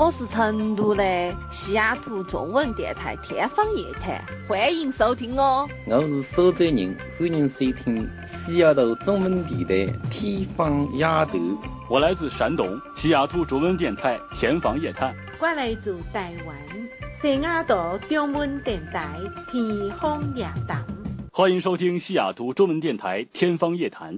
我是成都的西雅图中文电台天方夜谭，欢迎收听哦。 我是苏州人，欢迎收听西雅图中文电台天方夜谭。 我来自山东西雅图中文电台天方夜谭。 我来自台湾西雅图中文电台天方夜谭。 欢迎收听西雅图中文电台天方夜谭。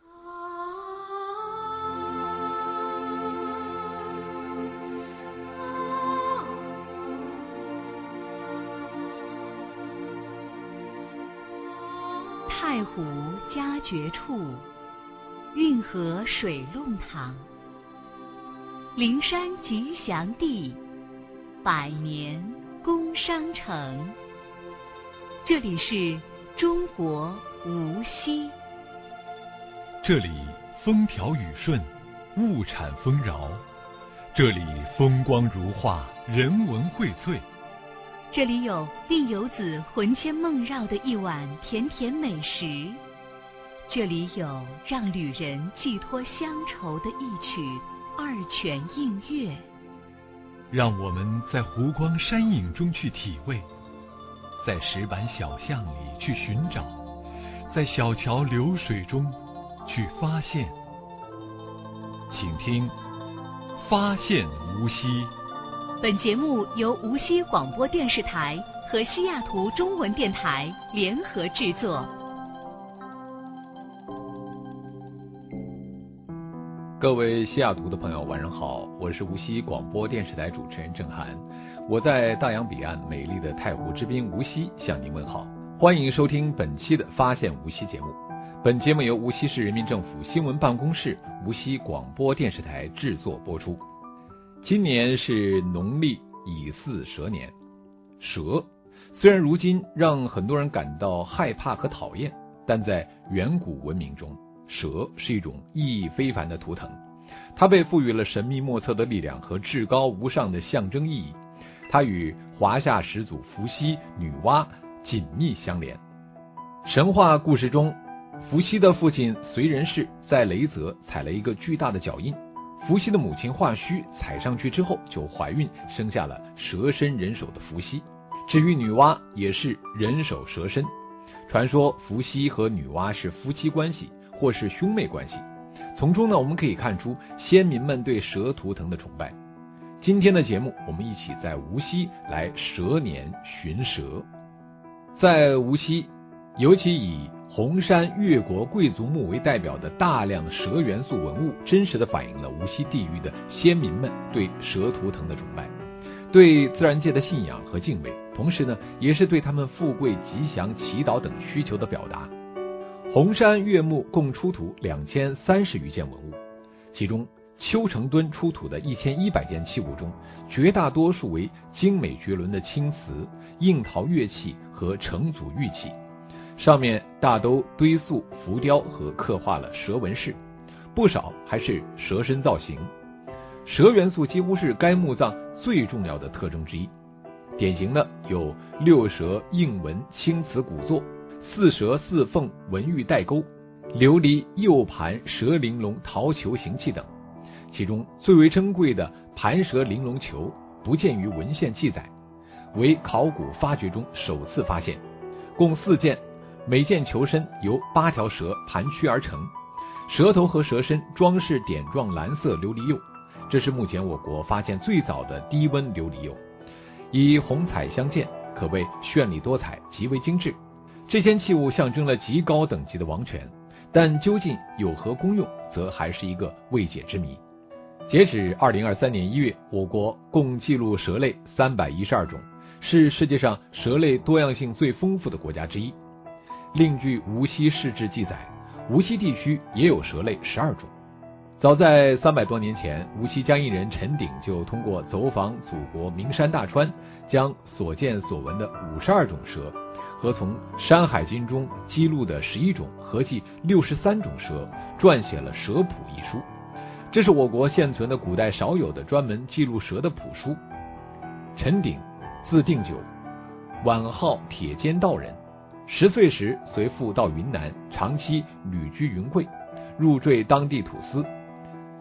太湖佳绝处，运河水弄堂，灵山吉祥地，百年工商城。这里是中国无锡。 这里风调雨顺，物产丰饶，这里风光如画，人文荟萃。 这里有令游子魂牵梦绕的一碗甜甜美食，这里有让旅人寄托乡愁的一曲二泉映月。 让我们在湖光山影中去体味，在石板小巷里去寻找，在小桥流水中去发现。请听发现无锡。 本节目由无锡广播电视台和西雅图中文电台联合制作。 各位西雅图的朋友晚上好，我是无锡广播电视台主持人郑涵，我在大洋彼岸美丽的太湖之滨无锡向您问好，欢迎收听本期的发现无锡节目。本节目由无锡市人民政府新闻办公室、无锡广播电视台制作播出。今年是农历乙巳蛇年，蛇虽然如今让很多人感到害怕和讨厌，但在远古文明中，蛇是一种意义非凡的图腾，它被赋予了神秘莫测的力量和至高无上的象征意义。它与华夏始祖伏羲、女娲紧密相连。神话故事中，伏羲的父亲燧人氏在雷泽踩了一个巨大的脚印，伏羲的母亲华胥踩上去之后就怀孕，生下了蛇身人首的伏羲。至于女娲也是人首蛇身，传说伏羲和女娲是夫妻关系或是兄妹关系。从中呢，我们可以看出先民们对蛇图腾的崇拜。今天的节目，我们一起在无锡来蛇年寻蛇。在无锡，尤其以红山越国贵族墓为代表的大量蛇元素文物，真实地反映了无锡地域的先民们对蛇图腾的崇拜，对自然界的信仰和敬畏，同时呢，也是对他们富贵、吉祥、祈祷等需求的表达。红山越墓共出土2030余件文物，其中丘成墩出土的1100件器物中，绝大多数为精美绝伦的青瓷、硬陶乐器和成组玉器，上面大都堆塑、浮雕和刻画了蛇纹饰，不少还是蛇身造型。蛇元素几乎是该墓葬最重要的特征之一，典型的有六蛇硬纹青瓷骨座、四蛇四凤纹玉带钩、琉璃釉盘蛇玲珑陶球形器等。其中最为珍贵的盘蛇玲珑球不见于文献记载，为考古发掘中首次发现，共4件，每件球身由8条蛇盘曲而成，蛇头和蛇身装饰点状蓝色琉璃釉，这是目前我国发现最早的低温琉璃釉，以红彩相间，可谓绚丽多彩，极为精致。这件器物象征了极高等级的王权，但究竟有何功用，则还是一个未解之谜。截止2023年1月，我国共记录蛇类312种，是世界上蛇类多样性最丰富的国家之一。另据无锡市志记载，无锡地区也有蛇类12种。早在300多年前，无锡江阴人陈鼎就通过走访祖国名山大川，将所见所闻的52种蛇和从《山海经》中记录的11种，合计63种蛇，撰写了《蛇谱》一书。这是我国现存的古代少有的专门记录蛇的谱书。陈鼎，字定久，宛号铁坚道人。10岁时随父到云南，长期旅居云贵，入赘当地土司。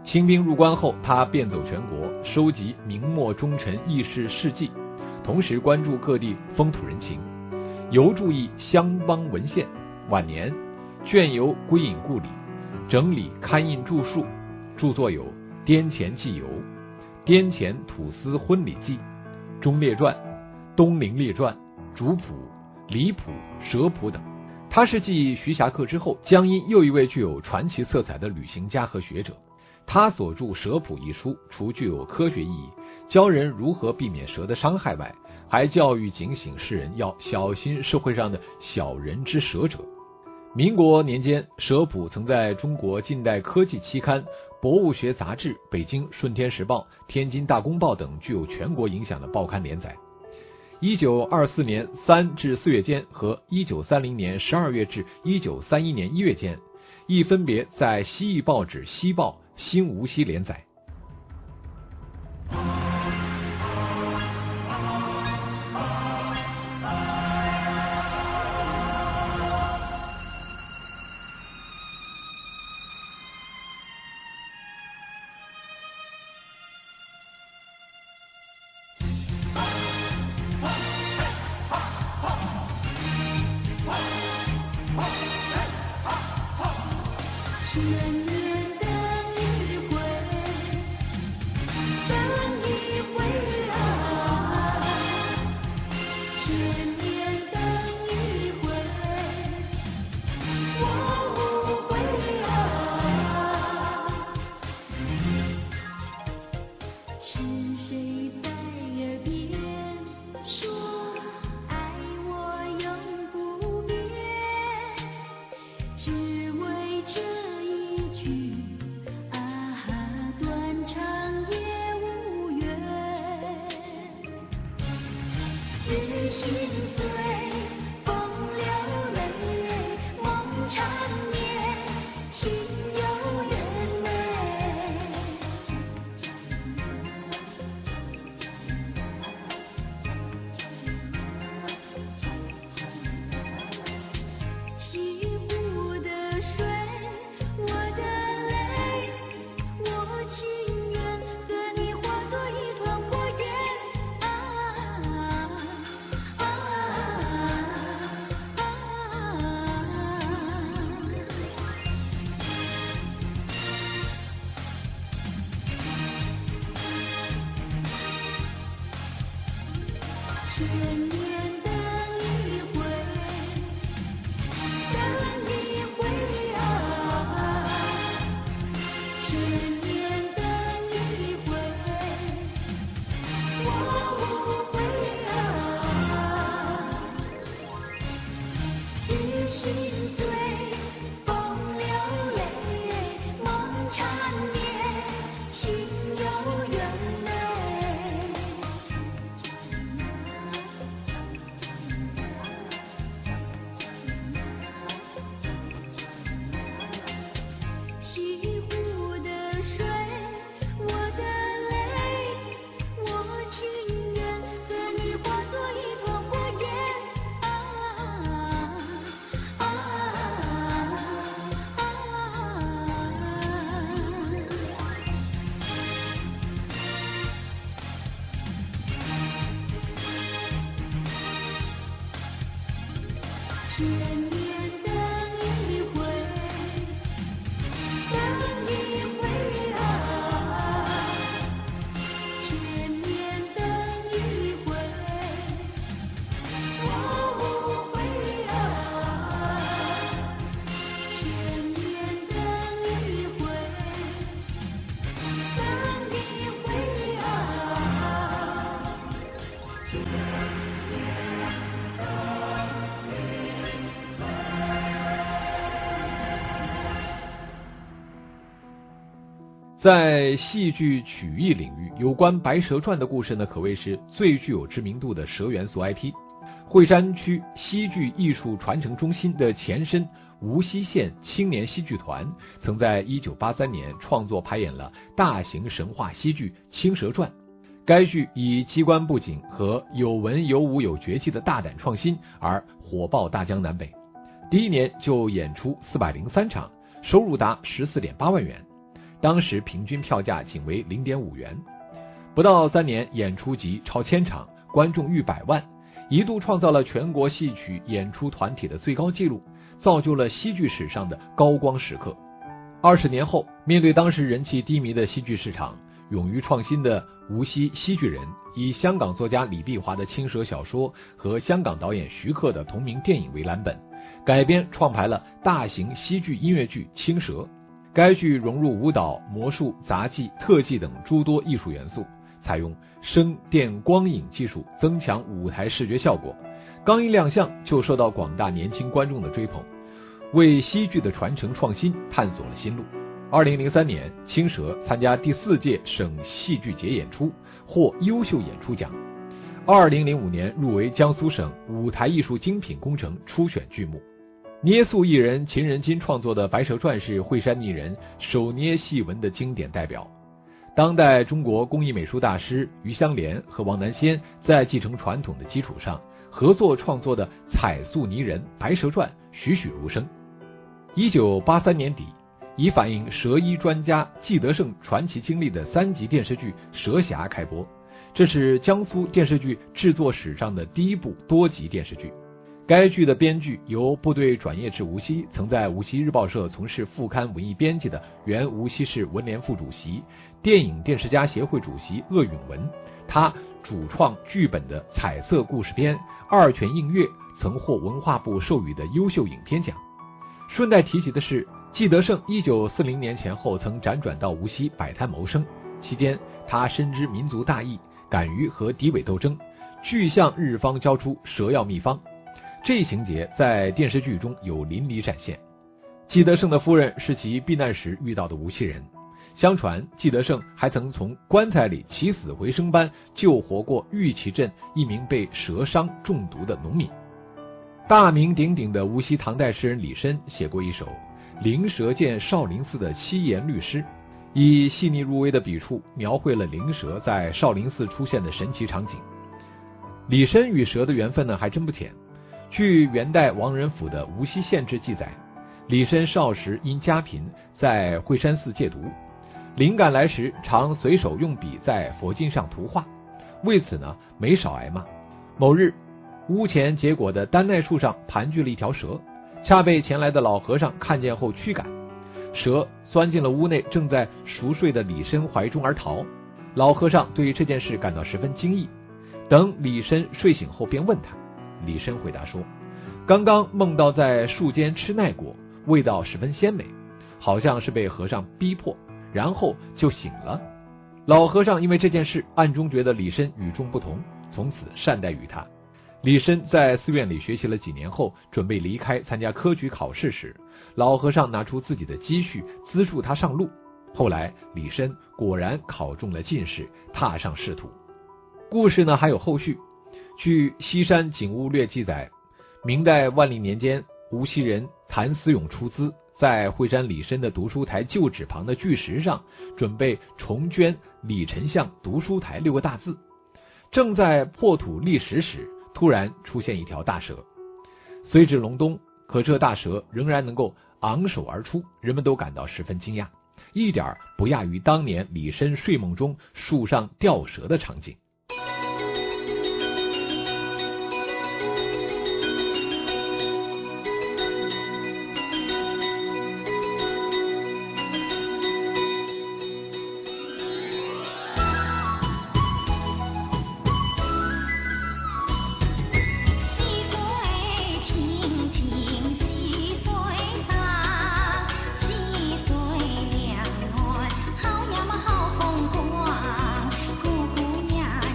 清兵入关后，他遍走全国，收集明末忠臣义士事迹，同时关注各地风土人情，尤注意乡邦文献。晚年倦游归隐故里，整理刊印著述，著作有《滇黔纪游》《滇黔土司婚礼记》《忠烈传》《东陵列传》《主谱》《离谱》《蛇谱》等。他是继徐霞客之后江阴又一位具有传奇色彩的旅行家和学者。他所著《蛇谱》一书，除具有科学意义，教人如何避免蛇的伤害外，还教育警醒世人要小心社会上的小人之蛇者。民国年间，《蛇谱》曾在中国近代科技期刊《博物学杂志》、北京《顺天时报》、天津《大公报》等具有全国影响的报刊连载。1924年3至4月间和1930年12月至1931年1月间，亦分别在西艺报纸《西报》、新无锡连载。在戏剧曲艺领域，有关《白蛇传》的故事呢，可谓是最具有知名度的蛇元素 IP。惠山区戏剧艺术传承中心的前身无锡县青年戏剧团，曾在1983年创作排演了大型神话戏剧《青蛇传》。该剧以机关布景和有文有武有绝技的大胆创新而火爆大江南北，第一年就演出403场，收入达14.8万元。 当时平均票价仅为 0.5 元。不到3年，演出即超1000场，观众逾100万，一度创造了全国戏曲演出团体的最高纪录，造就了戏剧史上的高光时刻。20年后，面对当时人气低迷的戏剧市场，勇于创新的无锡戏剧人以香港作家李碧华的青蛇小说和香港导演徐克的同名电影为蓝本，改编创排了大型戏剧音乐剧《青蛇》。该剧融入舞蹈、魔术、杂技、特技等诸多艺术元素，采用声电光影技术增强舞台视觉效果，刚一亮相就受到广大年轻观众的追捧，为戏剧的传承创新探索了新路。2003年，青蛇参加第4届省戏剧节演出，获优秀演出奖。2005年入围江苏省舞台艺术精品工程初选剧目。捏塑艺人秦人金创作的《白蛇传》是惠山艺人手捏戏文的经典代表。当代中国工艺美术大师于香莲和王南仙在继承传统的基础上，合作创作的彩塑泥人《白蛇传》栩栩如生。1983年底，以反映蛇医专家季德胜传奇经历的3集电视剧《蛇侠》开播，这是江苏电视剧制作史上的第一部多集电视剧。该剧的编剧由部队转业至无锡，曾在无锡日报社从事副刊文艺编辑的原无锡市文联副主席、电影电视家协会主席鄂允文，他主创剧本的彩色故事片《二泉映月》曾获文化部授予的优秀影片奖。顺带提及的是，季德胜1940年前后曾辗转到无锡摆摊谋生，期间他深知民族大义，敢于和敌伪斗争，具向日方交出蛇药秘方。这一情节在电视剧中有淋漓展现。季德胜的夫人是其避难时遇到的无锡人，相传季德胜还曾从棺材里起死回生般救活过玉岐镇一名被蛇伤中毒的农民。大名鼎鼎的无锡唐代诗人李绅写过一首《灵蛇见少林寺的七言律诗》，以细腻入微的笔触描绘了灵蛇在少林寺出现的神奇场景。李绅与蛇的缘分呢还真不浅。据元代王仁甫的《无锡县志》记载，李绅少时因家贫，在惠山寺戒毒，灵感来时常随手用笔在佛经上涂画，为此呢没少挨骂。某日，屋前结果的丹奈树上盘踞了一条蛇，恰被前来的老和尚看见后驱赶，蛇钻进了屋内正在熟睡的李绅怀中而逃。老和尚对这件事感到十分惊异，等李绅睡醒后便问他。李绅回答说，刚刚梦到在树间吃奈果，味道十分鲜美，好像是被和尚逼迫，然后就醒了。老和尚因为这件事暗中觉得李绅与众不同，从此善待于他。李绅在寺院里学习了几年后，准备离开参加科举考试时，老和尚拿出自己的积蓄资助他上路。后来李绅果然考中了进士，踏上仕途。故事呢还有后续。据《西山景物略》记载，明代万历年间，无锡人谭思勇出资，在惠山李绅的读书台旧址旁的巨石上准备重镌李丞相读书台6个大字。正在破土立石时，突然出现一条大蛇。虽至隆冬，可这大蛇仍然能够昂首而出，人们都感到十分惊讶，一点不亚于当年李绅睡梦中树上吊蛇的场景。 好呀嘛好风光，姑姑娘。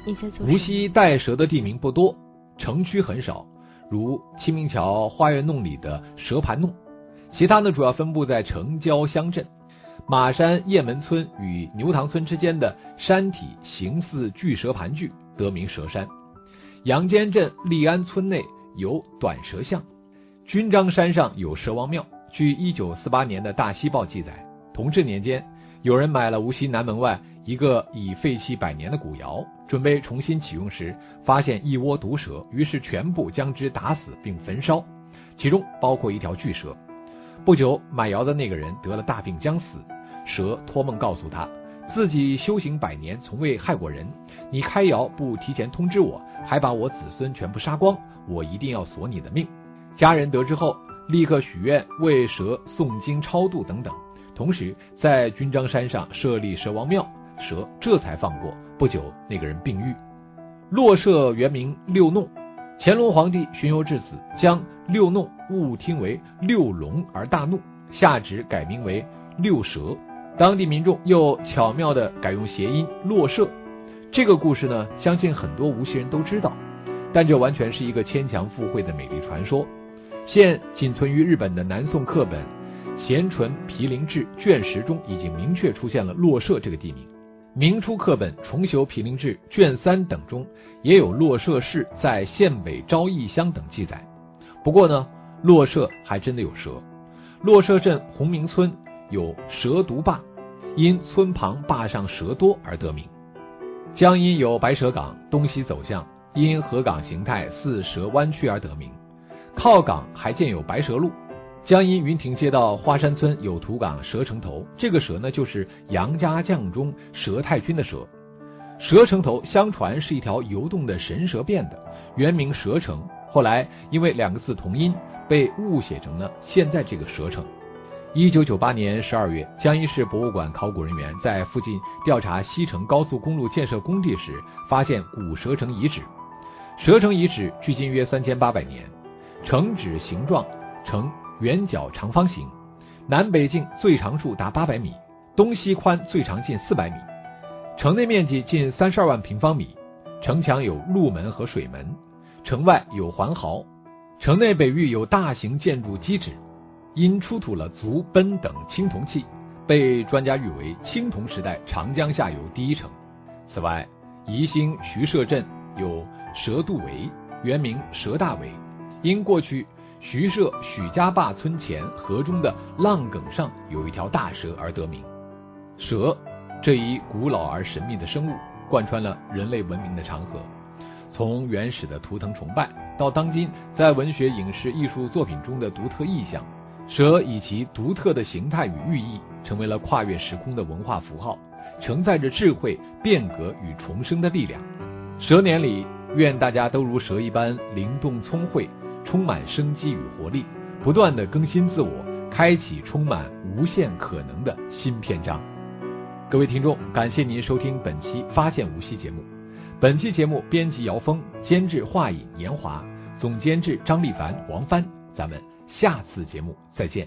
你在做？ 无锡带蛇的地名不多，城区很少，如清明桥花园弄里的蛇盘弄，其他呢主要分布在城郊乡镇。马山雁门村与牛塘村之间的山体形似巨蛇盘踞，得名蛇山。杨坚镇利安村内有短蛇巷，军章山上有蛇王庙。据1948年的大西报记载，同治年间有人买了无锡南门外一个已废弃100年的古窑，准备重新启用时，发现一窝毒蛇，于是全部将之打死并焚烧，其中包括一条巨蛇。不久，买窑的那个人得了大病将死，蛇托梦告诉他，自己修行100年从未害过人，你开窑不提前通知我，还把我子孙全部杀光，我一定要索你的命。家人得知后立刻许愿为蛇诵经超度等等，同时在军章山上设立蛇王庙，蛇这才放过。不久那个人病愈。骆舍原名六弄，乾隆皇帝巡游至此，将六弄误听为六龙而大怒，下旨改名为六蛇。当地民众又巧妙地改用谐音骆舍。这个故事呢，相信很多无锡人都知道，但这完全是一个牵强附会的美丽传说。现仅存于日本的南宋课本《咸淳毗陵志》卷10中已经明确出现了骆舍这个地名。明初课本《重修毗陵志》卷3等中也有骆舍市在县北昭义乡等记载。不过呢，骆舍还真的有蛇。骆舍镇洪明村有蛇毒坝，因村旁坝上蛇多而得名。江阴有白蛇岗，东西走向，因河港形态似蛇弯曲而得名。靠港还建有白蛇路。江阴云亭街道花山村有土岗蛇城头，这个蛇呢就是杨家将中佘太君的蛇。蛇城头相传是一条游动的神蛇变的，原名蛇城，后来因为2个字同音被误写成了现在这个蛇城。1998年12月，江阴市博物馆考古人员在附近调查西成高速公路建设工地时，发现古蛇城遗址。蛇城遗址距今约3800年，城址形状呈圆角长方形，南北径最长处达800米，东西宽最长近400米，城内面积近32万平方米，城墙有鹿门和水门，城外有环壕，城内北域有大型建筑基址，因出土了足苯等青铜器，被专家誉为青铜时代长江下游第一城。此外，宜兴徐社镇有蛇渡围，原名蛇大围，因过去徐社许家坝村前河中的浪梗上有一条大蛇而得名。蛇这一古老而神秘的生物，贯穿了人类文明的长河，从原始的图腾崇拜到当今在文学影视艺术作品中的独特意象，蛇以其独特的形态与寓意成为了跨越时空的文化符号，承载着智慧、变革与重生的力量。蛇年里，愿大家都如蛇一般灵动聪慧，充满生机与活力，不断地更新自我，开启充满无限可能的新篇章。各位听众，感谢您收听本期发现无锡节目。本期节目编辑姚峰，监制华影严华，总监制张立凡、王帆。咱们下次节目再见。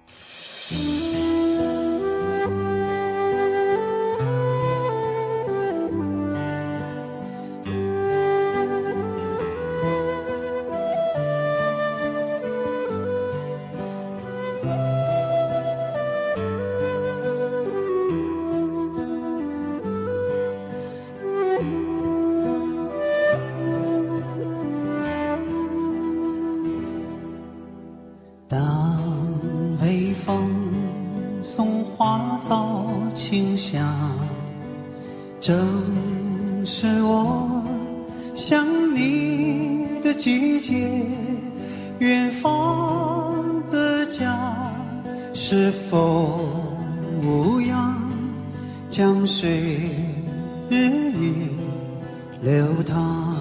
正是我想你的季节，远方的家是否无恙，江水日夜流淌，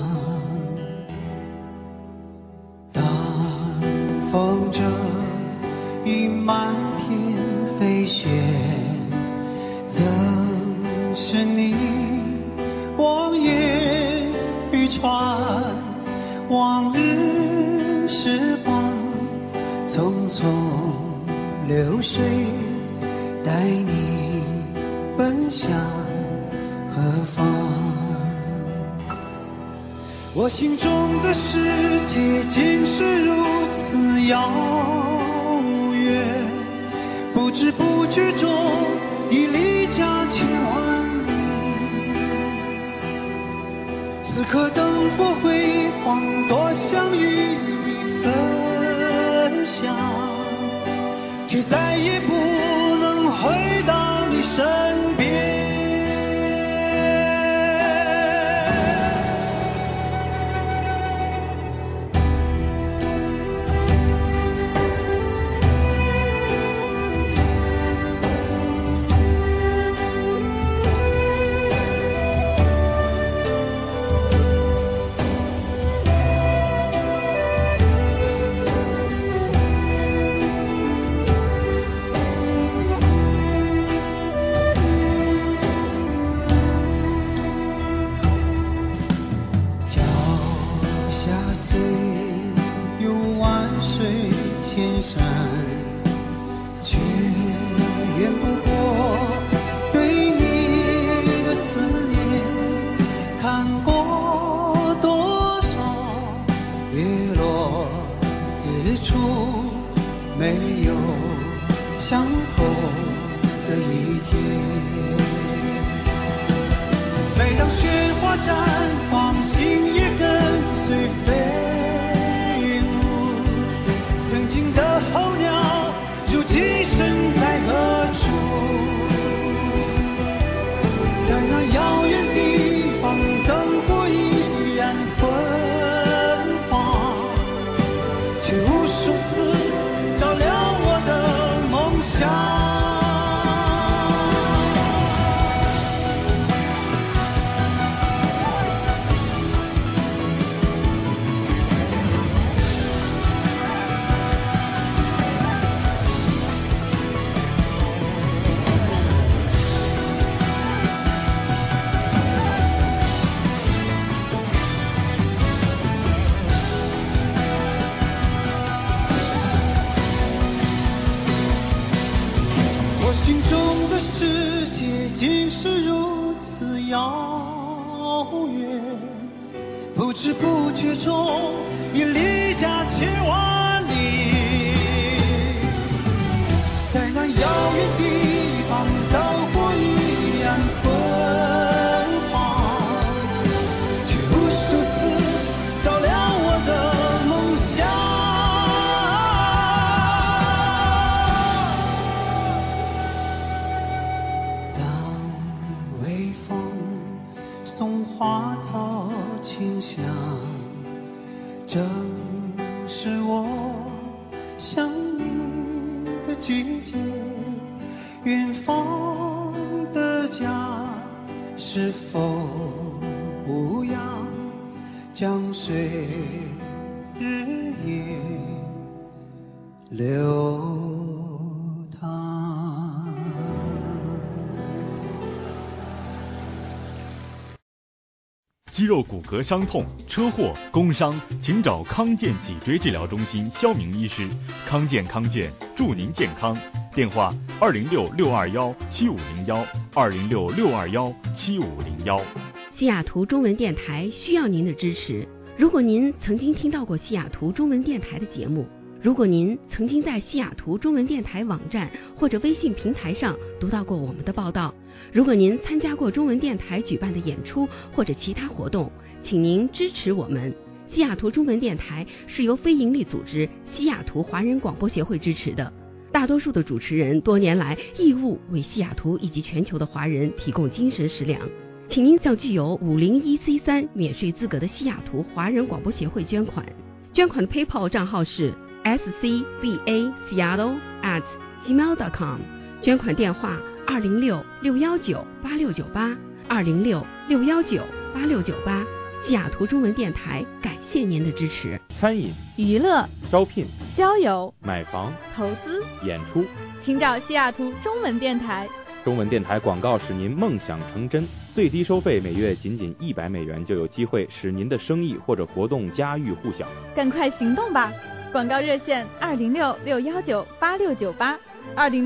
当风筝已满天飞雪，曾是你望眼欲穿，往日时光匆匆流水，带你奔向何方。 我心中的世界竟是如此遥远，不知不觉中已离家千万里。此刻灯火辉煌，多想与你分享，却再也不能回到你身边。 肌肉骨骼伤痛、车祸、工伤，请找康健脊椎治疗中心肖明医师。康健祝您健康。电话206-621-7501，206-621-7501。 西雅图中文电台需要您的支持。如果您曾经听到过西雅图中文电台的节目，如果您曾经在西雅图中文电台网站或者微信平台上读到过我们的报道，如果您参加过中文电台举办的演出或者其他活动，请您支持我们。西雅图中文电台是由非营利组织西雅图华人广播协会支持的，大多数的主持人多年来义务为西雅图以及全球的华人提供精神食粮。请您向具有501C3免税资格的西雅图华人广播协会捐款。捐款的 PayPal 账号是scbaseattle@gmail.com， 捐款电话206-619-8698 206-619-8698。西雅图中文电台感谢您的支持。 餐饮、 娱乐、 招聘、 交友、 买房、 投资、 演出， 请找西雅图中文电台。 中文电台广告使您梦想成真，最低收费每月仅$100就有机会使您的生意或者活动家喻户晓。 赶快行动吧！广告热线206-619-8698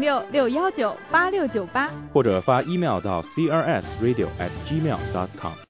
206-619-8698， 或者发 email 到 crsradio@gmail.com。